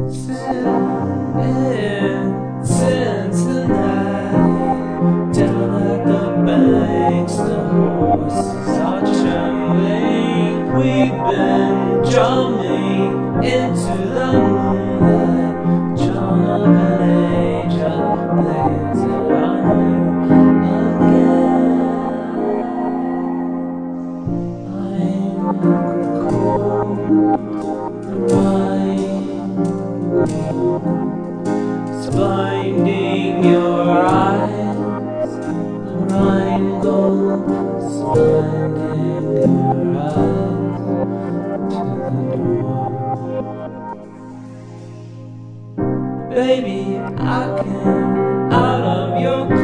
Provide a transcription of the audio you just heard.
Sitting tonight down at the banks, the horses are trembling. We've been drumming into the moonlight. John of an angel lays it on you again. I'm cold and it's blinding your eyes. The Rhine gold is blinding your eyes to the door. Baby, I came out of your